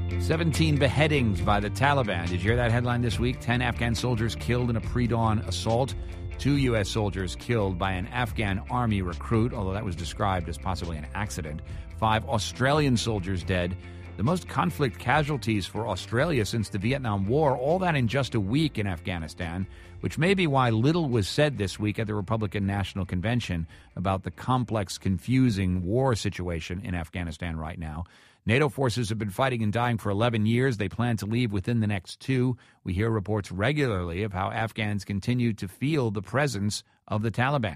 17 beheadings by the Taliban. Did you hear that headline this week? 10 Afghan soldiers killed in a pre-dawn assault. 2 U.S. soldiers killed by an Afghan army recruit, although that was described as possibly an accident. 5 Australian soldiers dead. The most conflict casualties for Australia since the Vietnam War, all that in just a week in Afghanistan, which may be why little was said this week at the Republican National Convention about the complex, confusing war situation in Afghanistan right now. NATO forces have been fighting and dying for 11 years. They plan to leave within the next 2. We hear reports regularly of how Afghans continue to feel the presence of the Taliban.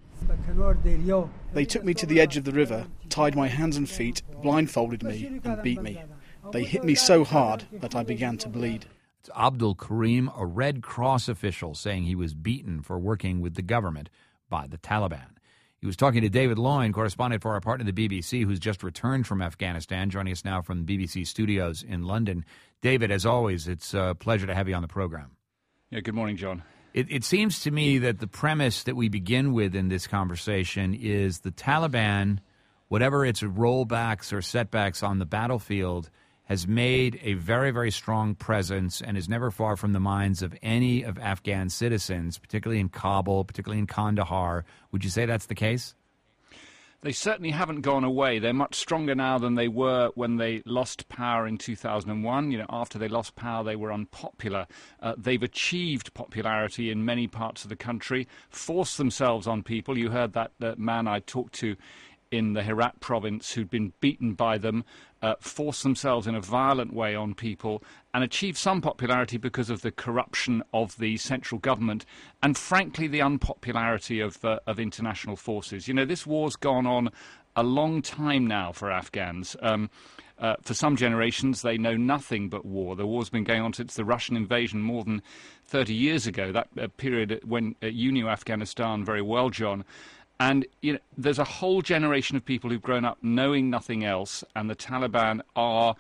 They took me to the edge of the river, tied my hands and feet, blindfolded me and beat me. They hit me so hard that I began to bleed. It's Abdul Karim, a Red Cross official, saying he was beaten for working with the government by the Taliban. He was talking to David Loyne, correspondent for our partner, the BBC, who's just returned from Afghanistan, joining us now from the BBC studios in London. David, as always, it's a pleasure to have you on the program. Yeah, good morning, John. It seems to me that the premise that we begin with in this conversation is the Taliban, whatever its rollbacks or setbacks on the battlefield, has made a very, very strong presence and is never far from the minds of any of Afghan citizens, particularly in Kabul, particularly in Kandahar. Would you say that's the case? They certainly haven't gone away. They're much stronger now than they were when they lost power in 2001. After they lost power, they were unpopular. They've achieved popularity in many parts of the country, forced themselves on people. You heard that man I talked to in the Herat province who'd been beaten by them, forced themselves in a violent way on people and achieved some popularity because of the corruption of the central government and, frankly, the unpopularity of international forces. This war's gone on a long time now for Afghans. For some generations, they know nothing but war. The war's been going on since the Russian invasion more than 30 years ago, that period when you knew Afghanistan very well, John. And there's a whole generation of people who've grown up knowing nothing else, and the Taliban are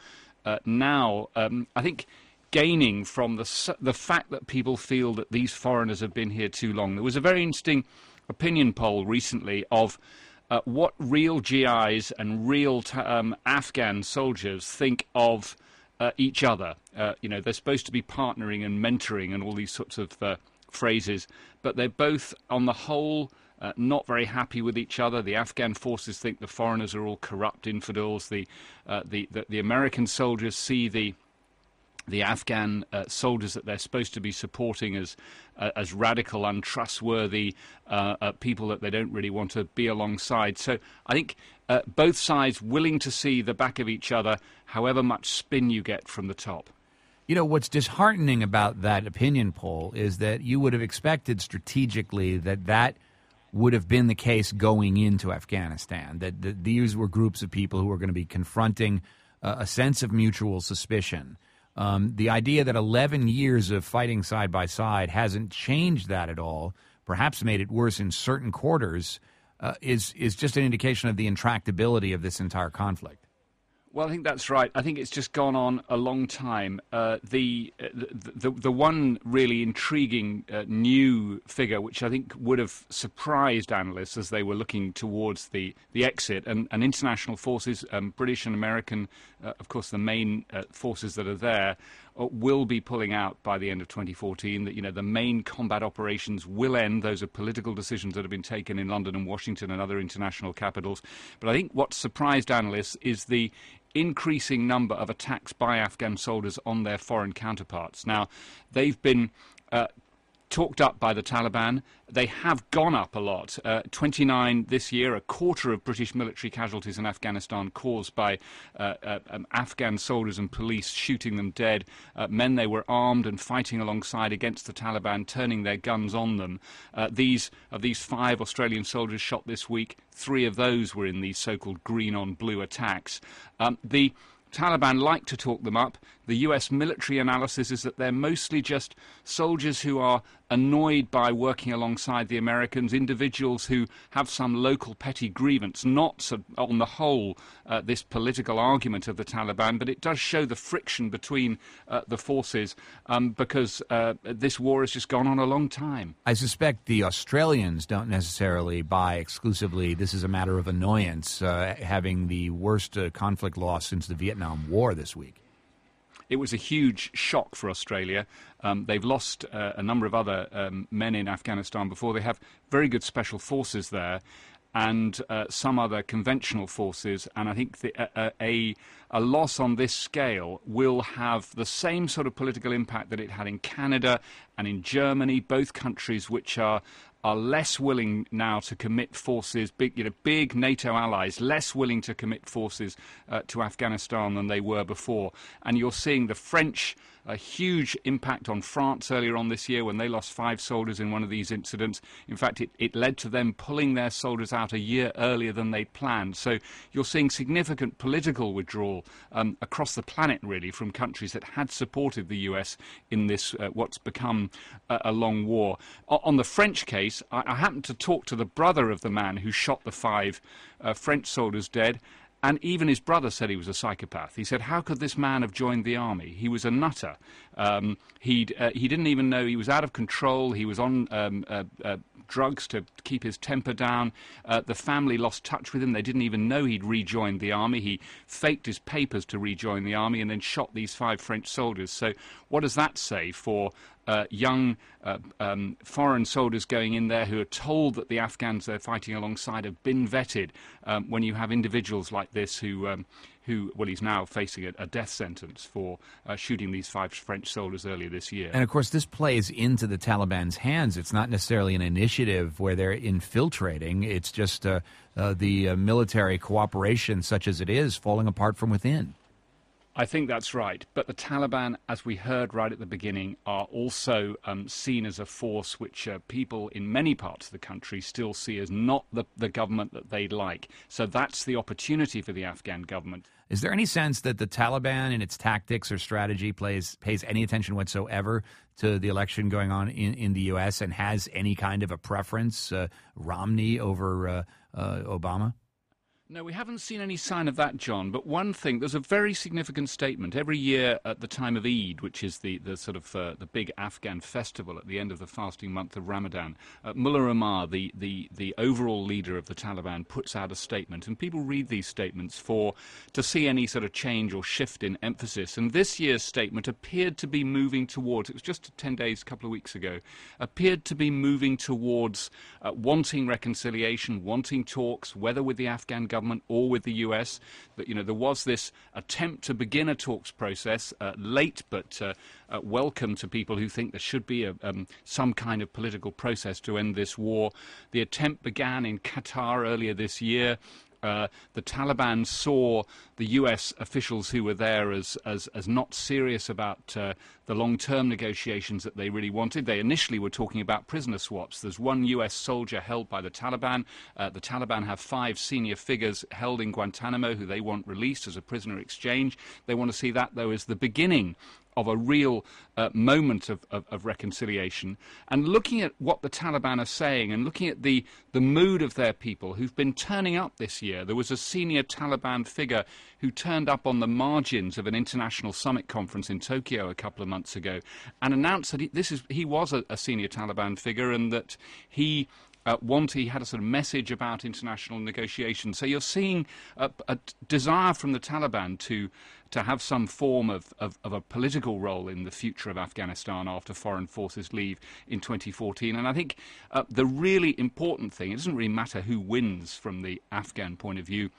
now, I think, gaining from the fact that people feel that these foreigners have been here too long. There was a very interesting opinion poll recently of what real GIs and real Afghan soldiers think of each other. They're supposed to be partnering and mentoring and all these sorts of phrases, but they're both, on the whole, not very happy with each other. The Afghan forces think the foreigners are all corrupt infidels. The American soldiers see the Afghan soldiers that they're supposed to be supporting as radical, untrustworthy people that they don't really want to be alongside. So I think both sides willing to see the back of each other, however much spin you get from the top. What's disheartening about that opinion poll is that you would have expected strategically that would have been the case going into Afghanistan, that these were groups of people who were going to be confronting a sense of mutual suspicion. The idea that 11 years of fighting side by side hasn't changed that at all, perhaps made it worse in certain quarters, is just an indication of the intractability of this entire conflict. Well, I think that's right. I think it's just gone on a long time. The one really intriguing new figure, which I think would have surprised analysts as they were looking towards the exit, and international forces, British and American, of course, the main forces that are there, will be pulling out by the end of 2014. That the main combat operations will end. Those are political decisions that have been taken in London and Washington and other international capitals. But I think what surprised analysts is the increasing number of attacks by Afghan soldiers on their foreign counterparts. Now, they've been talked up by the Taliban. They have gone up a lot. 29 this year, a quarter of British military casualties in Afghanistan caused by Afghan soldiers and police shooting them dead, men they were armed and fighting alongside against the Taliban, turning their guns on them. Of these 5 Australian soldiers shot this week, 3 of those were in these so-called green-on-blue attacks. The Taliban like to talk them up. The US military analysis is that they're mostly just soldiers who are annoyed by working alongside the Americans, individuals who have some local petty grievance, not on the whole this political argument of the Taliban, but it does show the friction between the forces because this war has just gone on a long time. I suspect the Australians don't necessarily buy exclusively this is a matter of annoyance, having the worst conflict loss since the Vietnam War this week. it was a huge shock for Australia. They've lost a number of other men in Afghanistan before. They have very good special forces there, and some other conventional forces, and I think a loss on this scale will have the same sort of political impact that it had in Canada and in Germany, both countries which are less willing now to commit forces, big NATO allies, less willing to commit forces to Afghanistan than they were before. And you're seeing the French, a huge impact on France earlier on this year when they lost 5 soldiers in one of these incidents. In fact, it led to them pulling their soldiers out a year earlier than they'd planned. So you're seeing significant political withdrawal across the planet, really, from countries that had supported the US in this, what's become a long war. On the French case, I happened to talk to the brother of the man who shot the 5 French soldiers dead. And even his brother said he was a psychopath. He said, how could this man have joined the army? He was a nutter. He didn't even know he was out of control. He was on drugs to keep his temper down. The family lost touch with him. They didn't even know he'd rejoined the army. He faked his papers to rejoin the army and then shot these 5 French soldiers. So what does that say for young foreign soldiers going in there who are told that the Afghans they're fighting alongside have been vetted, when you have individuals like this who he's now facing a death sentence for shooting these 5 French soldiers earlier this year. And, of course, this plays into the Taliban's hands. It's not necessarily an initiative where they're infiltrating. It's just the military cooperation, such as it is, falling apart from within. I think that's right. But the Taliban, as we heard right at the beginning, are also seen as a force which people in many parts of the country still see as not the government that they'd like. So that's the opportunity for the Afghan government. Is there any sense that the Taliban in its tactics or strategy pays any attention whatsoever to the election going on in the U.S. and has any kind of a preference, Romney over Obama? No, we haven't seen any sign of that, John. But one thing, there's a very significant statement every year at the time of Eid, which is the sort of the big Afghan festival at the end of the fasting month of Ramadan. Mullah Omar, the overall leader of the Taliban, puts out a statement, and people read these statements to see any sort of change or shift in emphasis. And this year's statement appeared to be moving towards, it was just 10 days, a couple of weeks ago, appeared to be moving towards wanting reconciliation, wanting talks, whether with the Afghan government or with the US. That there was this attempt to begin a talks process, late but welcome to people who think there should be some kind of political process to end this war. The attempt began in Qatar earlier this year. The Taliban saw the US officials who were there as not serious about the long-term negotiations that they really wanted. They initially were talking about prisoner swaps. There's one US soldier held by the Taliban. The Taliban have 5 senior figures held in Guantanamo who they want released as a prisoner exchange. They want to see that, though, as the beginning of a real moment of reconciliation. And looking at what the Taliban are saying and looking at the mood of their people who've been turning up this year. There was a senior Taliban figure who turned up on the margins of an international summit conference in Tokyo a couple of months ago and announced that he was a senior Taliban figure and that he had a sort of message about international negotiations. So you're seeing a desire from the Taliban to have some form of a political role in the future of Afghanistan after foreign forces leave in 2014. And I think the really important thing, it doesn't really matter who wins from the Afghan point of view.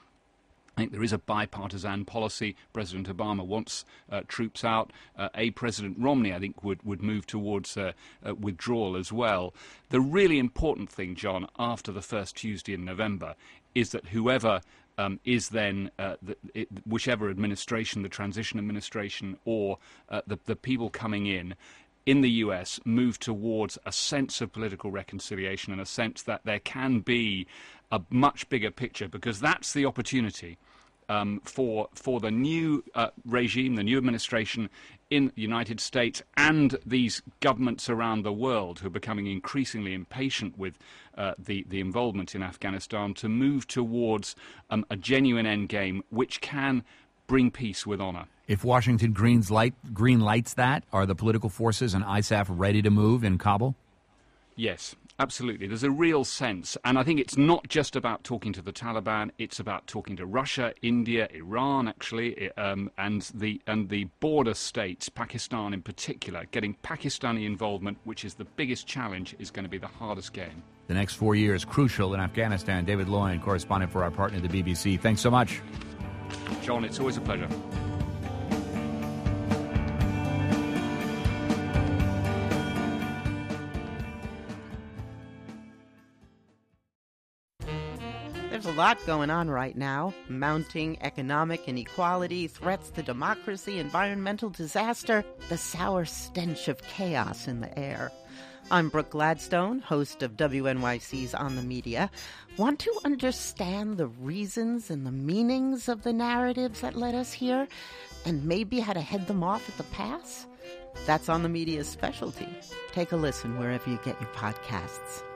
I think there is a bipartisan policy. President Obama wants troops out. President Romney, I think, would move towards withdrawal as well. The really important thing, John, after the first Tuesday in November, is that whoever is then, whichever administration, the transition administration or the people coming in the US, move towards a sense of political reconciliation and a sense that there can be a much bigger picture, because that's the opportunity for the new regime, the new administration in the United States and these governments around the world who are becoming increasingly impatient with the involvement in Afghanistan to move towards a genuine endgame which can bring peace with honor. If Washington green lights that, are the political forces and ISAF ready to move in Kabul? Yes, absolutely. There's a real sense, and I think it's not just about talking to the Taliban. It's about talking to Russia, India, Iran, actually, and the border states, Pakistan in particular. Getting Pakistani involvement, which is the biggest challenge, is going to be the hardest game. The next 4 years crucial in Afghanistan. David Loyne, correspondent for our partner, the BBC. Thanks so much. John, it's always a pleasure. There's a lot going on right now. Mounting economic inequality, threats to democracy, environmental disaster, the sour stench of chaos in the air. I'm Brooke Gladstone, host of WNYC's On the Media. Want to understand the reasons and the meanings of the narratives that led us here, and maybe how to head them off at the pass? That's On the Media's specialty. Take a listen wherever you get your podcasts.